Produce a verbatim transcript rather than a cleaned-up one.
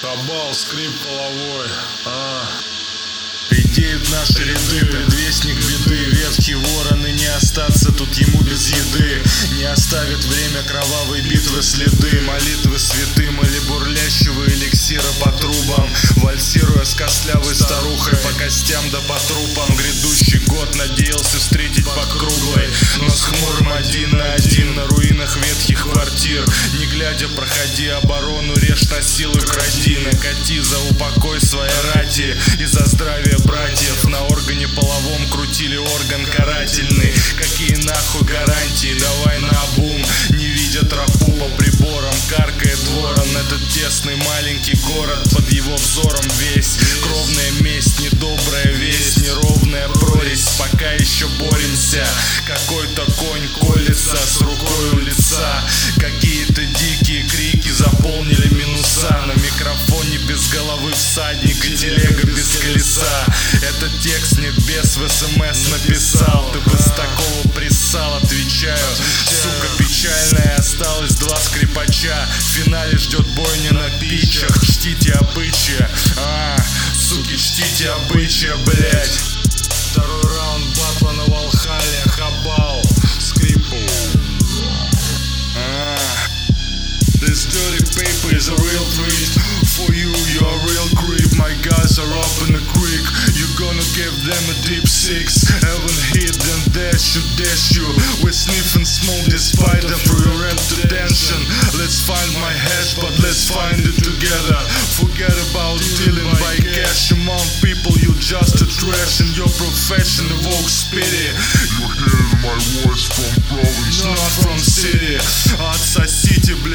Хабал, скрип половой. А. Редеют наши ряды, предвестник беды. Ветхие вороны, не остаться тут ему без еды. Не оставит время кровавой битвы следы. Молитвы святым или бурлящего эликсира по трубам. Вальсируя с костлявой старухой по костям да по трупам. Грядущий год надеялся встретить по круглой, но с хмурым один на один на руинах ветхих квартир. Не глядя, проходи оборону, режь на силу, кради. Накати за упокой своей рати и за здравие братьев. На органе половом крутили орган карательный. Какие нахуй гарантии, давай наобум. Не видя тропу по приборам, каркает ворон. Этот тесный маленький город под его взором весь. Кровная месть, недобрая весть, неровная прорезь. Пока еще боремся, какой-то конь колется с рукой у лица. Какие-то дикие крики заполнили минуса. На микрофоне без головы всадник и телега без колеса. Этот текст небес в СМС написал. Ты бы с такого присал, отвечаю. Сука печальная, осталось два скрипача. В финале ждет бойня на питчах. Чтите обычаи, а, суки, чтите обычаи, блять. Второй раунд батла на Валхале. Хабал, скрипу. а. This dirty paper is a real treat. For you, you're a real creep. My guys are up in the creek. You're gonna give them a deep six. Haven't hit them, dash you, dash you. We sniff and smoke despite the free rent to tension. Let's find my hash, but let's find it together. Forget about dealing by cash. Among people, you just a trash in your profession. Evokes pity. You hear my voice from province, not from city. Отсосите, блядь.